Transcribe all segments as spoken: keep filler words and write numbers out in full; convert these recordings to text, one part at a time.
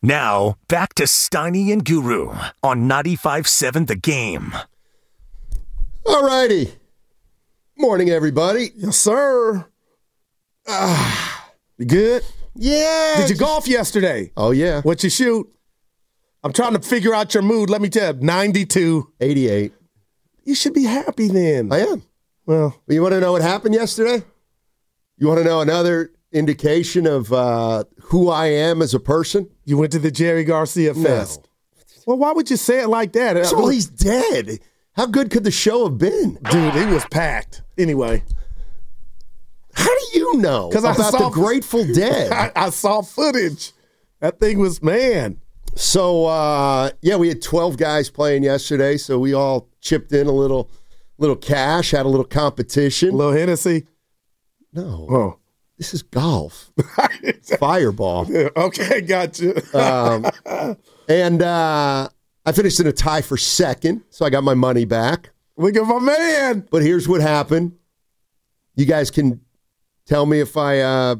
Now, back to Steiny and Guru on ninety-five seven The Game. All righty. Morning, everybody. Yes, sir. Ah, you good? Yeah. Did you golf yesterday? Oh, yeah. What'd you shoot? I'm trying to figure out your mood. Let me tell you, ninety-two. eighty-eight. You should be happy then. I am. Well, you want to know what happened yesterday? You want to know another indication of uh, who I am as a person? You went to the Jerry Garcia Fest. No. Well, why would you say it like that? So he's dead. How good could the show have been? Dude, it was packed. Anyway. How do you know about I saw, the Grateful Dead? I, I saw footage. That thing was, man. So, uh, yeah, we had twelve guys playing yesterday, so we all chipped in a little little cash, had a little competition. A little Hennessy? No. Oh. This is golf. Fireball. Okay, gotcha. um, and uh, I finished in a tie for second, so I got my money back. Look at my man. But here's what happened. You guys can tell me if I, uh,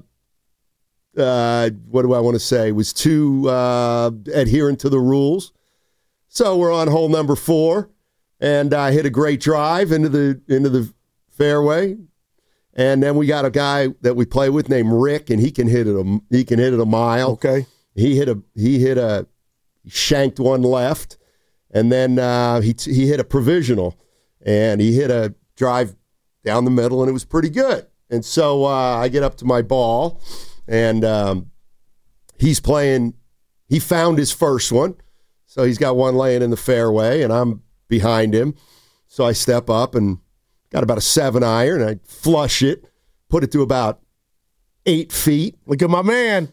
uh, what do I want to say, was too uh, adherent to the rules. So we're on hole number four, and I hit a great drive into the into the fairway. And then we got a guy that we play with named Rick, and he can hit it a he can hit it a mile. Okay. He hit a he hit a he shanked one left, and then uh, he he hit a provisional, and he hit a drive down the middle, and it was pretty good. And so uh, I get up to my ball, and um, he's playing. He found his first one, so he's got one laying in the fairway, and I'm behind him. So I step up and got about a seven iron. I flush it, put it to about eight feet. Look at my man.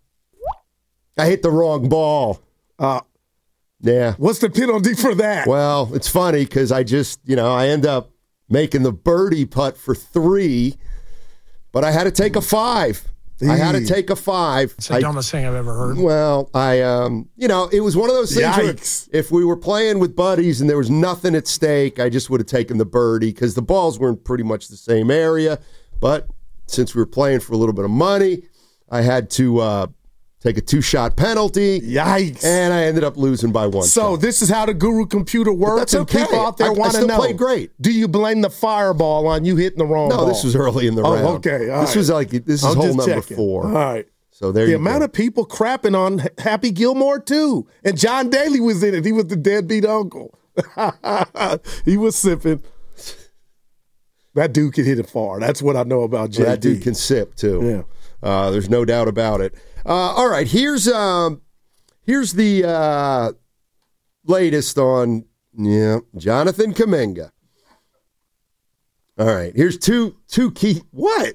I hit the wrong ball. Uh, yeah. What's the penalty for that? Well, it's funny because I just, you know, I end up making the birdie putt for three, but I had to take a five. I had to take a five. It's the I, dumbest thing I've ever heard. Well, I, um, you know, it was one of those things Yikes. where if we were playing with buddies and there was nothing at stake, I just would have taken the birdie because the balls were in pretty much the same area. But since we were playing for a little bit of money, I had to uh, take a two-shot penalty. Yikes. And I ended up losing by one So shot. this is how the Guru computer works, that's and okay. people out there I, want I to still know. played great. Do you blame the fireball on you hitting the wrong No, ball? this was early in the oh, round. okay. All this right. was like this is I'm hole just number checking. four. All right. So there the you amount go. of people crapping on Happy Gilmore, too. And John Daly was in it. He was the deadbeat uncle. He was sipping. That dude can hit it far. That's what I know about J D. Well, that dude can sip, too. Yeah. Uh, there's no doubt about it. Uh, all right, here's um, here's the uh, latest on yeah Jonathan Kuminga. All right, here's two two key. What?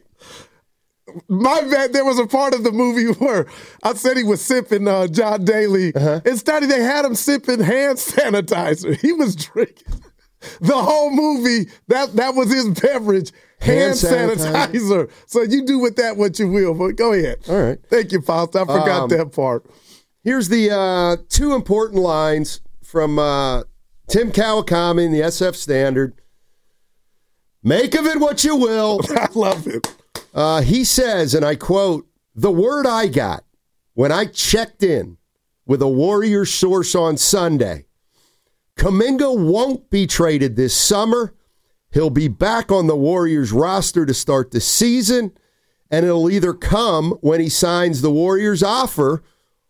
My bad, there was a part of the movie where I said he was sipping uh, John Daly. Uh-huh. Instead, they had him sipping hand sanitizer. He was drinking the whole movie. That that was his beverage, hand, hand sanitizer. sanitizer. So you do with that what you will, but go ahead. All right. Thank you, Faust. I forgot um, that part. Here's the uh, two important lines from uh, Tim Kawakami in the S F Standard. Make of it what you will. I love it. Uh, he says, and I quote, "The word I got when I checked in with a Warriors source on Sunday, Kuminga won't be traded this summer. He'll be back on the Warriors roster to start the season, and it'll either come when he signs the Warriors offer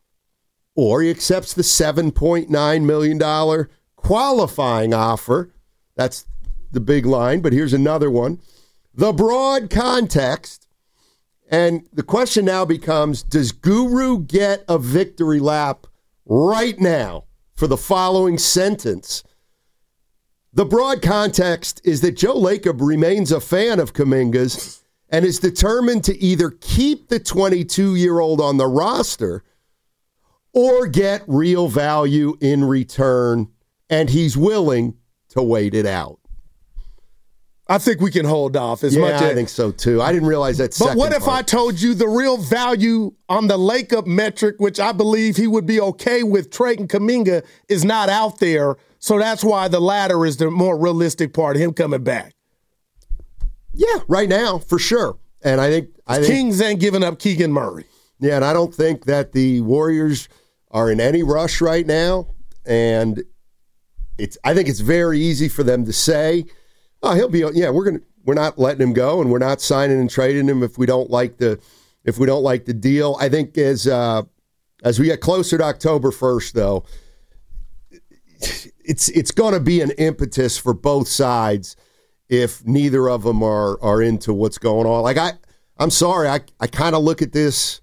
or he accepts the seven point nine million dollars qualifying offer." That's the big line, but here's another one. The broad context, and the question now becomes, does Guru get a victory lap right now for the following sentence? The broad context is that Joe Lacob remains a fan of Kuminga's and is determined to either keep the twenty-two-year-old on the roster or get real value in return, and he's willing to wait it out. I think we can hold off as yeah, much as I think so too. I didn't realize that. But what if part. I told you the real value on the Lacob metric, which I believe he would be okay with trading Kuminga, is not out there. So that's why the latter is the more realistic part of him coming back. Yeah, right now, for sure. And I think I think Kings ain't giving up Keegan Murray. Yeah, and I don't think that the Warriors are in any rush right now, and it's I think it's very easy for them to say, "Oh, he'll be yeah, we're gonna we're not letting him go, and we're not signing and trading him if we don't like the if we don't like the deal." I think as uh, as we get closer to October first, though, it's it's going to be an impetus for both sides if neither of them are are into what's going on. Like I, I'm sorry, I I kind of look at this.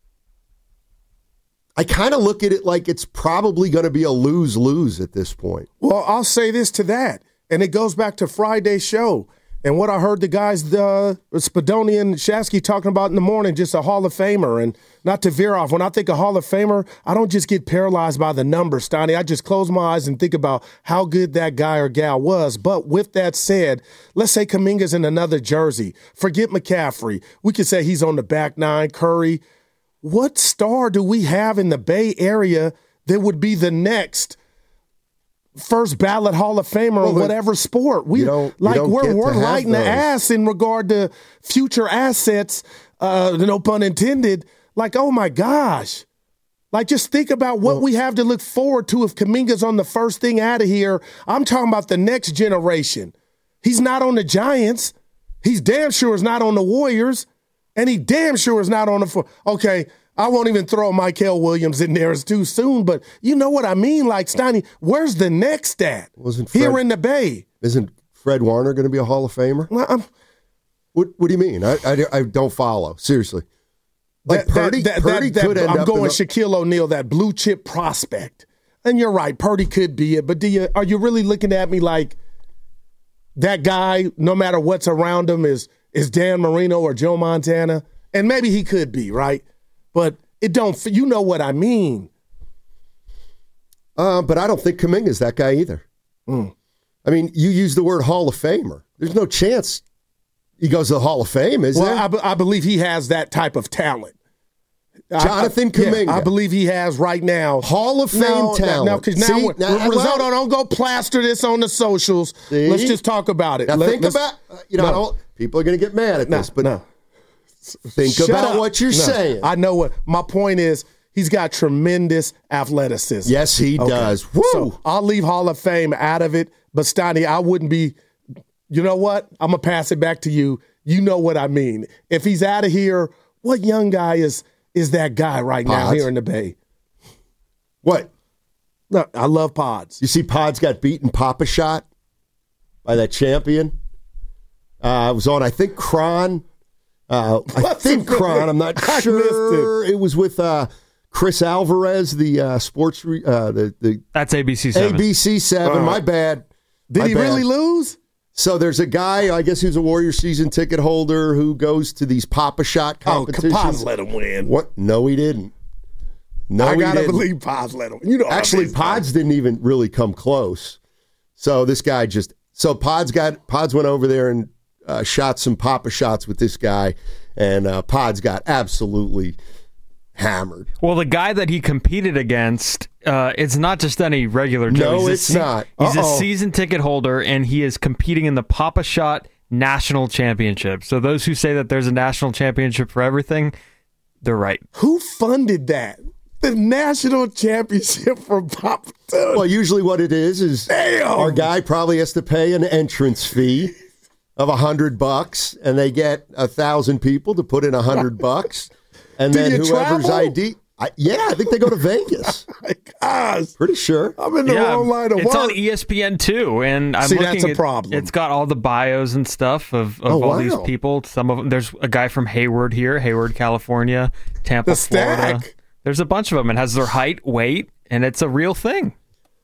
I kind of look at it like it's probably going to be a lose-lose at this point. Well, I'll say this to that, and it goes back to Friday's show and what I heard the guys, uh, Spadoni and Shasky, talking about in the morning, just a Hall of Famer. And not to veer off, when I think of Hall of Famer, I don't just get paralyzed by the numbers, Stoney. I just close my eyes and think about how good that guy or gal was. But with that said, let's say Kuminga's in another jersey. Forget McCaffrey. We could say he's on the back nine, Curry. What star do we have in the Bay Area that would be the next first ballot Hall of Famer well, or whatever sport? We don't, like don't we're we're lighting those. the ass in regard to future assets. Uh, no pun intended. Like, oh my gosh! Like, just think about what well, we have to look forward to if Kuminga's on the first thing out of here. I'm talking about the next generation. He's not on the Giants. He's damn sure is not on the Warriors. And he damn sure is not on the – okay, I won't even throw Michael Williams in there. It's too soon. But you know what I mean? Like, Steiny, where's the next at? Wasn't Fred, here in the Bay. Isn't Fred Warner going to be a Hall of Famer? Well, I'm, what What do you mean? I, I, I don't follow. Seriously. Like that, Purdy, that, that, Purdy that, could that, end I'm up going in Shaquille O'Neal, that blue chip prospect. And you're right, Purdy could be it. But do you are you really looking at me like that guy, no matter what's around him, is is Dan Marino or Joe Montana? And maybe he could be, right? But it don't, you know what I mean. Uh, but I don't think Kuminga's that guy either. Mm. I mean, you use the word Hall of Famer. There's no chance he goes to the Hall of Fame, is well, there? I, be, I believe he has that type of talent. Jonathan I, Kuminga. Yeah, I believe he has right now. Hall of Fame no, talent. No, because now, See, we're, now we're, well, no, don't go plaster this on the socials. See? Let's just talk about it. Now Let, think about, you know, no. I don't, people are going to get mad at no, this, but no. think Shut about up. what you're no, saying. I know what, my point is, he's got tremendous athleticism. Yes, he okay. does. Woo! So I'll leave Hall of Fame out of it, but Steiny, I wouldn't be, you know what? I'm going to pass it back to you. You know what I mean. If he's out of here, what young guy is is that guy right Pods. now here in the Bay? What? No, I love Pods. You see Pods got beaten Papa Shot by that champion? Uh, it was on, I think, Cron. Uh, I think Cron. I'm not I sure. It. it was with uh, Chris Alvarez, the uh, sports. Re- uh, the the That's A B C seven. A B C seven. Uh, my bad. Did my he bad. really lose? So there's a guy, I guess, who's a Warrior season ticket holder who goes to these Papa Shot competitions. Oh, Pods let him win. What? No, he didn't. No, I he gotta didn't. believe Pods let him. You know, actually, I mean, Pods didn't even really come close. So this guy just so Pods got Pods went over there and uh, shot some Papa Shots with this guy, and uh, Pods got absolutely hammered. Well, the guy that he competed against, uh, it's not just any regular Joe. No, he's it's a se- not. He's Uh-oh. a season ticket holder, and he is competing in the Papa Shot National Championship. So those who say that there's a national championship for everything, they're right. Who funded that? The national championship for Papa. Well, usually what it is is Damn. our guy probably has to pay an entrance fee of a hundred bucks, and they get a thousand people to put in a hundred bucks. And Do then you whoever's travel? I D, I, yeah, I think they go to Vegas. Oh my gosh, Pretty sure. I'm in the wrong line of it's work. on E S P N too, and I'm See, looking that's a at, problem. It's got all the bios and stuff of, of Oh, all wow. these people. Some of them, there's a guy from Hayward here, Hayward, California, Tampa, The stack. Florida. There's a bunch of them. It has their height, weight, and it's a real thing.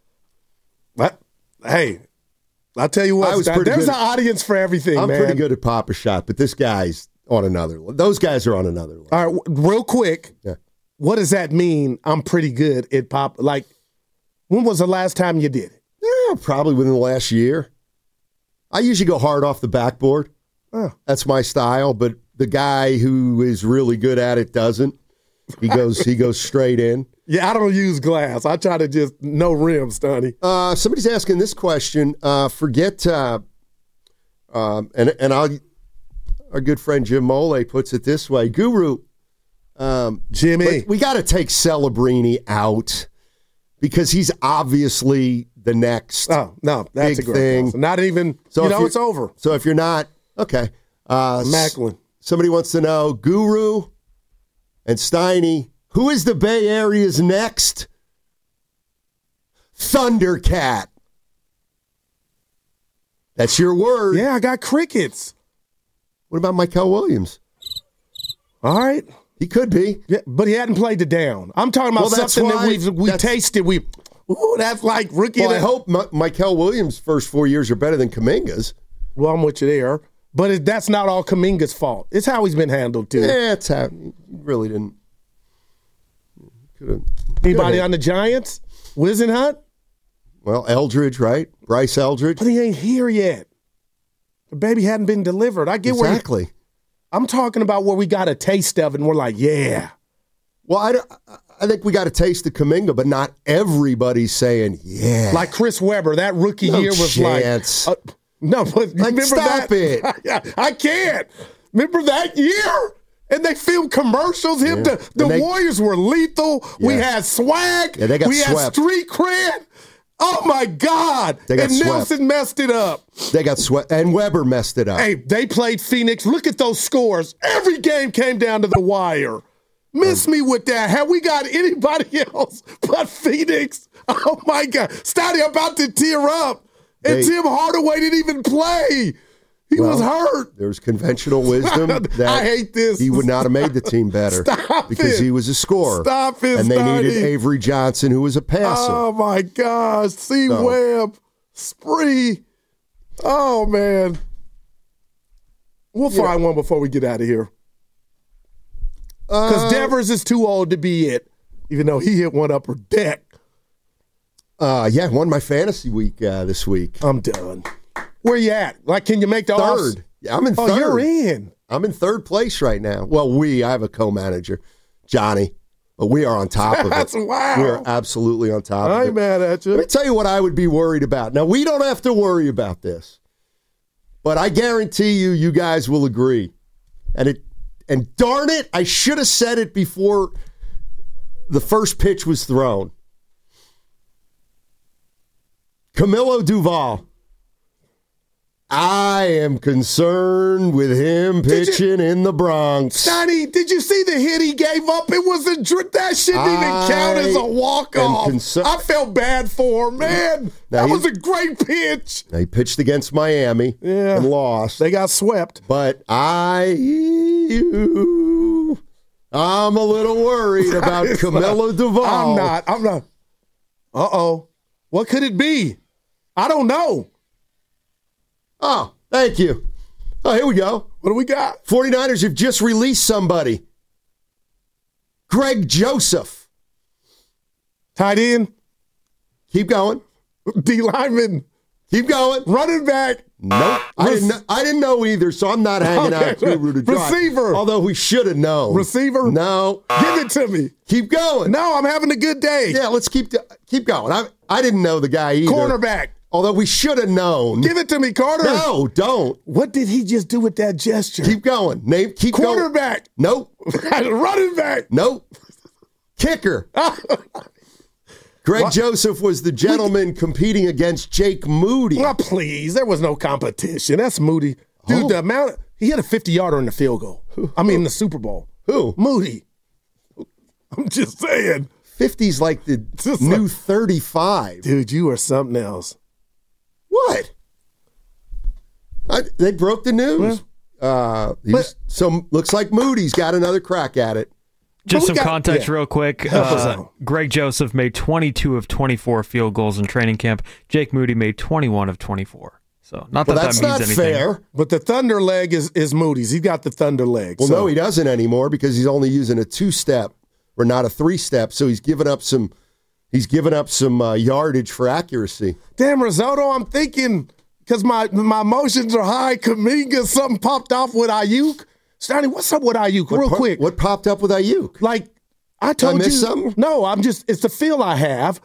What? Hey, I'll tell you what. I was Stan, pretty there's good. an audience for everything, I'm man. pretty good at Papa Shot, but this guy's on another. Those guys are on another level. All right, w- real quick. Yeah. What does that mean? I'm pretty good at pop. Like, when was the last time you did it? Yeah, probably within the last year. I usually go hard off the backboard. Oh. That's my style. But the guy who is really good at it doesn't. He goes. he goes straight in. Yeah, I don't use glass. I try to just no rims, Stoney. Uh, somebody's asking this question. Uh, forget, uh, um, and and I'll, our good friend Jim Mole puts it this way: Guru, Um, Jimmy. but we got to take Celebrini out because he's obviously the next Oh, no, that's big a great thing. loss. Not even, So you if know, you- it's over. So if you're not, okay. Uh, Macklin. s- Somebody wants to know, Guru and Steiny, who is the Bay Area's next Thundercat? That's your word. Yeah, I got crickets. What about Michael Williams? All right. He could be. Yeah, but he hadn't played it down. I'm talking about Well, that's something that why- we've we that's- tasted. We, ooh, that's like rookie. Well, of I the- hope M- Michael Williams' first four years are better than Kuminga's. Well, I'm with you there. But it, that's not all Kuminga's fault. It's how he's been handled, too. Yeah, it's how he really didn't. Could've- Anybody could've- on the Giants? Wisenhunt? Well, Eldridge, right? Bryce Eldridge. But he ain't here yet. The baby hadn't been delivered. I get where Exactly. he, I'm talking about where we got a taste of it, and we're like, yeah. Well, I, don't- I think we got a taste of Kuminga, but not everybody's saying, yeah. Like Chris Webber, that rookie No year was chance. like. Uh, no, but Like, remember stop that? it. I can't. Remember that year? And they filmed commercials. Him, Yeah. the, the And they- Warriors were lethal. We Yes. had swag. Yeah, they got we had swept. street cred. Oh my God! They got and swept. Nelson messed it up. They got sweat, and Weber messed it up. Hey, they played Phoenix. Look at those scores. Every game came down to the wire. Miss me with that. Have we got anybody else but Phoenix? Oh my God. Stoddy about to tear up. And They- Tim Hardaway didn't even play. He Well, was hurt. There's conventional wisdom that I hate this. he would not have made the team better Stop because it. he was a scorer. Stop it, And they needed Steiny. Avery Johnson, who was a passer. Oh my gosh. C So- Webb. Spree. Oh man. We'll You find one before we get out of here. Because Uh, Devers is too old to be it, even though he hit one upper deck. Uh, yeah, won my fantasy week uh, this week. I'm done. Where you at? Like, can you make the offs? Third. Yeah, I'm in Oh, third. you're in. I'm in third place right now. Well, we, I have a co-manager, Johnny, but we are on top of That's it. wow. We are absolutely on top I of ain't it. mad at Let me you. tell you what I would be worried about. Now, we don't have to worry about this, but I guarantee you, you guys will agree. And it, and darn it, I should have said it before the first pitch was thrown. Camilo Duval. I am concerned with him Did you- pitching in the Bronx. Sonny, did you see the hit he gave up? It was a dr- that shouldn't even I count as a walk off. am concer- I felt bad for him, man. Now, that he- was a great pitch. Now, he pitched against Miami Yeah. and lost. They got swept. But I, I'm a little worried about It's Camilo not- Duval. I'm not. I'm not. Uh oh. What could it be? I don't know. Oh, thank you. Oh, here we go. What do we got? 49ers have just released somebody. Greg Joseph. Tight end, Keep going. D lineman, Keep going. running back. Nope. I didn't, know, I didn't know either, so I'm not hanging Okay. out Guru to dry. Receiver. Although we should have known. Receiver? No. Give it to me. Keep going. No, I'm having a good day. Yeah, let's keep keep going. I I didn't know the guy either. Cornerback. Although we should have known. Give it to me, Carter. No, don't. What did he just do with that gesture? Keep going. Name. Keep going. Quarterback. Nope. Running back. Nope. Kicker. Greg What? Joseph was the gentleman competing against Jake Moody. Well, please. There was no competition. That's Moody. Dude, Oh. the amount of, he had a fifty-yarder in the field goal. I mean, in the Super Bowl. Who? Moody. I'm just saying. fifty's like the Just new like- thirty-five. Dude, you are something else. What? I, they broke the news. Uh, he was- so looks like Moody's got another crack at it. Just we some got- context yeah. real quick. Help us Uh, out. Greg Joseph made twenty-two of twenty-four field goals in training camp. Jake Moody made twenty-one of twenty-four. So not that Well, that's that means not anything. fair. But the thunder leg is, is Moody's. He got the thunder leg. Well, so. no, he doesn't anymore because he's only using a two-step or not a three-step. So he's giving up some. He's giving up some uh, yardage for accuracy. Damn, Risotto, I'm thinking, because my, my emotions are high, Kuminga, something popped off with Ayuk. Stoney, what's up with Ayuk? What Real par- quick. What popped up with Ayuk? Like, I told you. miss something? No, I'm just, it's the feel I have.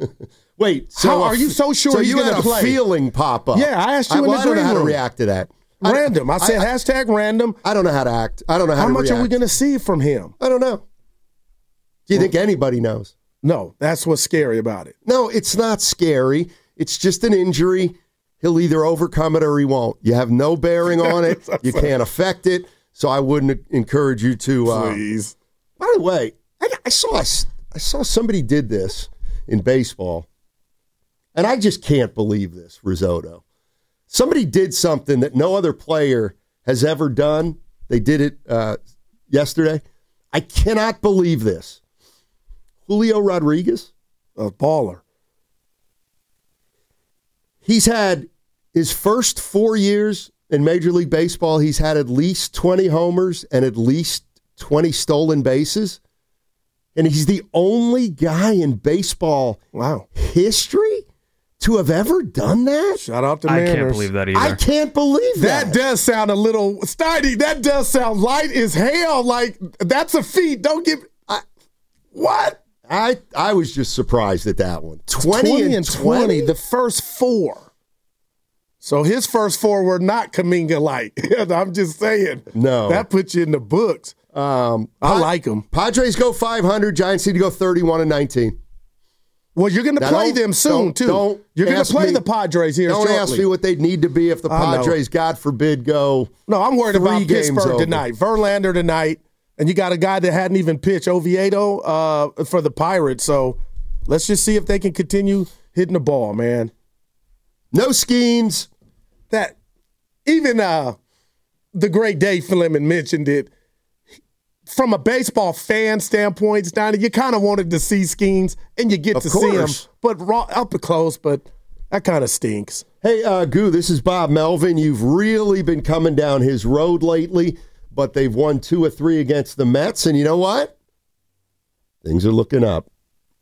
Wait, so How a are you f- so sure so he's you gonna had a play? feeling pop up? Yeah, I asked you in well, the I don't know green how to room. react to that. Random. I, I said I, hashtag random. I don't know how to act. I don't know how, how to much react. are we going to see from him? I don't know. Do you well, think anybody knows? No, that's what's scary about it. No, it's not scary. It's just an injury. He'll either overcome it or he won't. You have no bearing on it. You can't affect it. So I wouldn't encourage you to. Uh, Please. By the way, I, I saw I saw somebody did this in baseball, and I just can't believe this, Risotto. Somebody did something that no other player has ever done. They did it uh, yesterday. I cannot believe this. Julio Rodriguez, a baller. He's had his first four years in Major League Baseball, he's had at least twenty homers and at least twenty stolen bases. And he's the only guy in baseball wow. history to have ever done that. Shout out to I Manners. can't believe that either. I can't believe that. That does sound a little, Steiny, that does sound light as hell. Like, that's a feat. Don't give, I, what? I I was just surprised at that one. twenty, twenty and twenty? twenty, the first four. So his first four were not Kuminga-like. I'm just saying. No. That puts you in the books. Um, I pa- like him. Padres go five hundred. Giants need to go thirty-one and nineteen. Well, you're going to play them soon, don't, too. Don't you're going to play me, the Padres here Don't shortly. ask me what they'd need to be if the Padres, God forbid, go No, I'm worried about Pittsburgh over. tonight. Verlander tonight. And you got a guy that hadn't even pitched, Oviedo, uh, for the Pirates. So let's just see if they can continue hitting the ball, man. No schemes. That even uh, the great Dave Fleming mentioned it. From a baseball fan standpoint, Steiner, you kind of wanted to see schemes, and you get of to course. see them, but raw, up close. But that kind of stinks. Hey, uh, Goo, this is Bob Melvin. You've really been coming down his road lately, but they've won two or three against the Mets, and you know what? Things are looking up.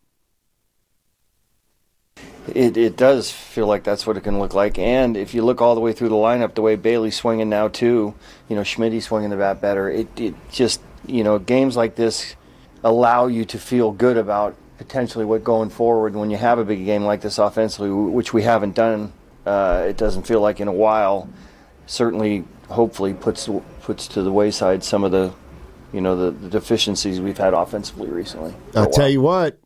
It it does feel like that's what it can look like. And if you look all the way through the lineup, the way Bailey's swinging now too, you know, Schmidt's swinging the bat better. It it just, you know, games like this allow you to feel good about potentially what going forward when you have a big game like this offensively, which we haven't done. Uh, it doesn't feel like in a while. Certainly, hopefully, puts puts to the wayside some of the, you know, the, the deficiencies we've had offensively recently. I'll tell you what.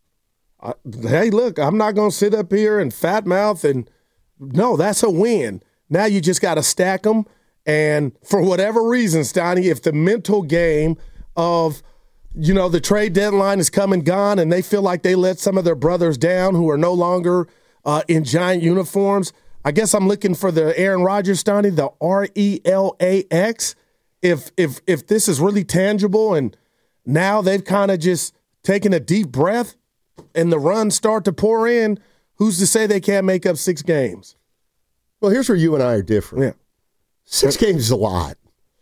I, hey, look, I'm not going to sit up here and fat mouth and no, that's a win. Now you just got to stack them. And for whatever reason, Steiny, if the mental game of, you know, the trade deadline is come and gone and they feel like they let some of their brothers down who are no longer uh, in giant uniforms, I guess I'm looking for the Aaron Rodgers, Steiny, the R E L A X. If, if, if this is really tangible and now they've kind of just taken a deep breath, and the runs start to pour in, who's to say they can't make up six games? Well, here's where you and I are different. Yeah. Six games is a lot.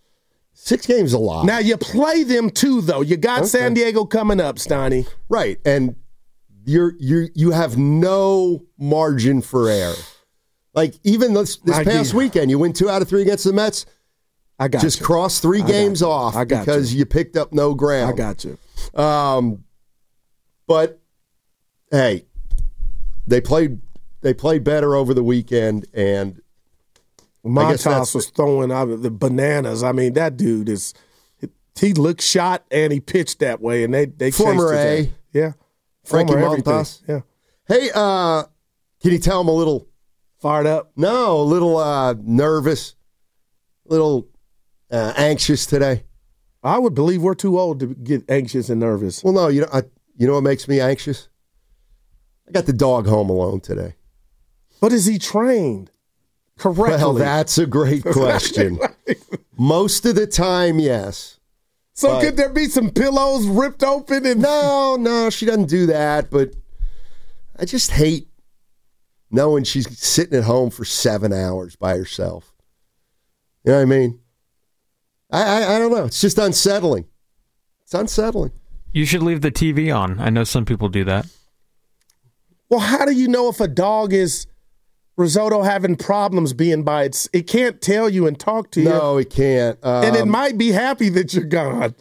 Six games is a lot. Now, you play them too, though. You got okay. San Diego coming up, Steiny. Right, and you're you you have no margin for error. Like, even this, this past weekend, you win two out of three against the Mets. I got Just you. cross three I games off because you. you picked up no ground. I got you. Um, but hey, they played they played better over the weekend, and Montas was throwing out the bananas. I mean, that dude is he looked shot and he pitched that way, and they they former A, yeah, Frankie former Montas, yeah. Hey, uh, can you tell him a little fired up? No, a little uh, nervous, a little uh, anxious today. I would believe we're too old to get anxious and nervous. Well, no, you know, I, you know what makes me anxious? I got the dog home alone today. But is he trained correctly? Well, that's a great question. Most of the time, yes. So but, could there be some pillows ripped open? And No, no, she doesn't do that. But I just hate knowing she's sitting at home for seven hours by herself. You know what I mean? I, I, I don't know. It's just unsettling. It's unsettling. You should leave the T V on. I know some people do that. Well, how do you know if a dog is risotto having problems being by its? It can't tell you and talk to you. No, it can't. Um, and it might be happy that you're gone.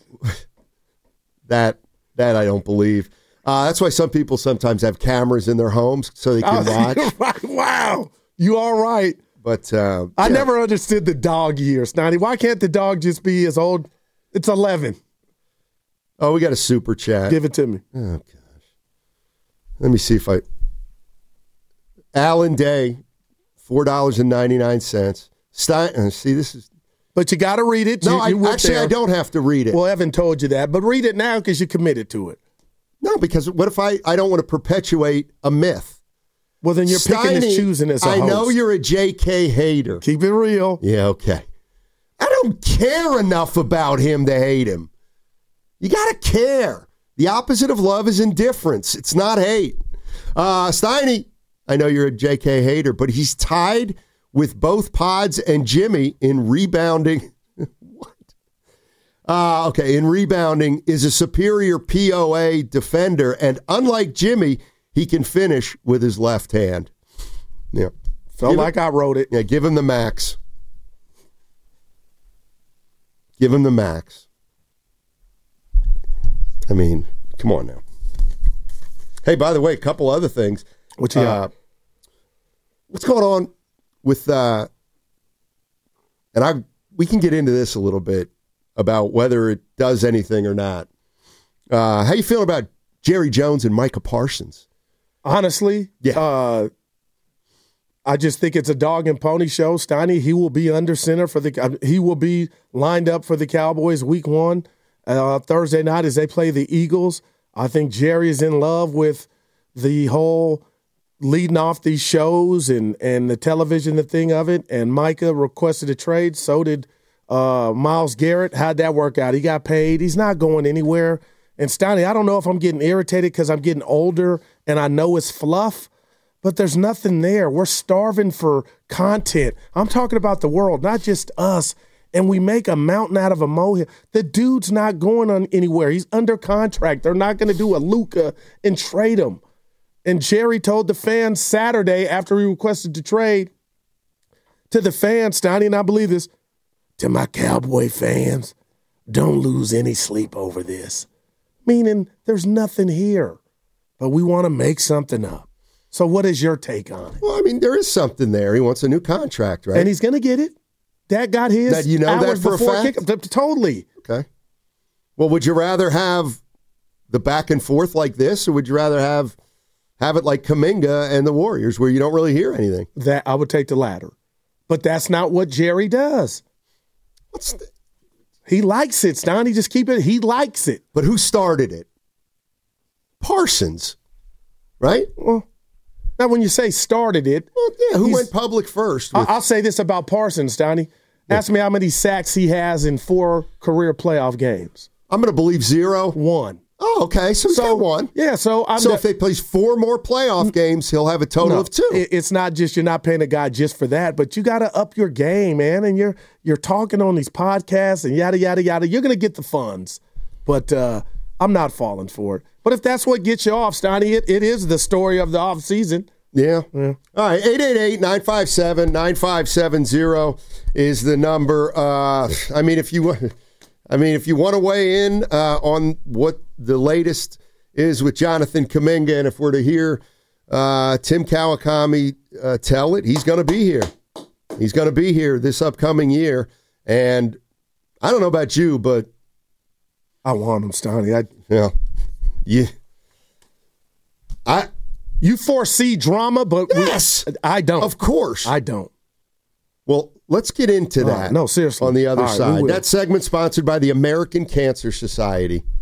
That that I don't believe. Uh, that's why some people sometimes have cameras in their homes so they can oh, watch. Right. Wow, you are right. But uh, I yeah. never understood the dog year, Snotty. Why can't the dog just be as old? It's eleven. Oh, we got a super chat. Give it to me. Oh, gosh. Let me see if I... Alan Day, four dollars and ninety-nine cents. Stein... uh, See, this is... But you got to read it. No, You- I, you went actually, there. I don't have to read it. Well, Evan told you that, but read it now because you committed to it. No, because what if I, I don't want to perpetuate a myth? Well, then you're picking and Steiny, choosing as a I host. know you're a J K hater. Keep it real. Yeah, okay. I don't care enough about him to hate him. You got to care. The opposite of love is indifference. It's not hate. Uh, Steiny, I know you're a J K hater, but he's tied with both Pods and Jimmy in rebounding. What? Uh, okay, in rebounding is a superior P O A defender, and unlike Jimmy, he can finish with his left hand. Yeah. Felt Give like him, I wrote it. Yeah, give him the max. Give him the max. I mean, come on now. Hey, by the way, a couple other things. What you got? Uh, what's going on with, uh, and I we can get into this a little bit about whether it does anything or not. Uh, how you feeling about Jerry Jones and Micah Parsons? Honestly, Yeah. uh, I just think it's a dog and pony show. Steiny, he will be under center for the. uh, He will be lined up for the Cowboys week one uh, Thursday night as they play the Eagles. I think Jerry is in love with the whole leading off these shows and and the television, the thing of it. And Micah requested a trade. So did uh, Myles Garrett. How'd that work out? He got paid. He's not going anywhere. And Steiny, I don't know if I'm getting irritated because I'm getting older and I know it's fluff, but there's nothing there. We're starving for content. I'm talking about the world, not just us. And we make a mountain out of a molehill. The dude's not going on anywhere. He's under contract. They're not going to do a Luka and trade him. And Jerry told the fans Saturday after he requested to trade to the fans, Steiny, and I believe this, to my Cowboy fans, don't lose any sleep over this. Meaning there's nothing here, but we want to make something up. So what is your take on it? Well, I mean, there is something there. He wants a new contract, right? And he's going to get it. That got his That you know that hours for a before fact? kick- t- Totally. Okay. Well, would you rather have the back and forth like this, or would you rather have have it like Kuminga and the Warriors, where you don't really hear anything? That I would take the latter. But that's not what Jerry does. What's the, He likes it, Stoney. Just keep it. He likes it. but who started it? Parsons, right? Well, now when you say started it, Well, yeah. Who He's- went public first? I- with- I'll say this about Parsons, Stoney. Ask me how many sacks he has in four career playoff games. I'm going to believe zero. One. Oh, okay. So he's So got one. Yeah, so I'm So the- if they plays four more playoff games, he'll have a total No, of two. it- It's not just you're not paying a guy just for that, but you got to up your game, man. And you're you're talking on these podcasts and yada yada yada. You're going to get the funds, but uh, I'm not falling for it. But if that's what gets you off, Stoney, it, it is the story of the off season. Yeah. All right. eight eight eight, nine five seven, nine five seven zero is the number. Uh, I mean, if you want, I mean, if you want to weigh in uh, on what the latest is with Jonathan Kuminga, and if we're to hear uh, Tim Kawakami uh, tell it, he's going to be here. He's going to be here this upcoming year. And I don't know about you, but I want him, Stoney. I, you know, you, I, you foresee drama, but we- Yes! I don't. of course. I don't. Well, let's get into All that. right. No, seriously. On the other All right, we side. will. That segment sponsored by the American Cancer Society.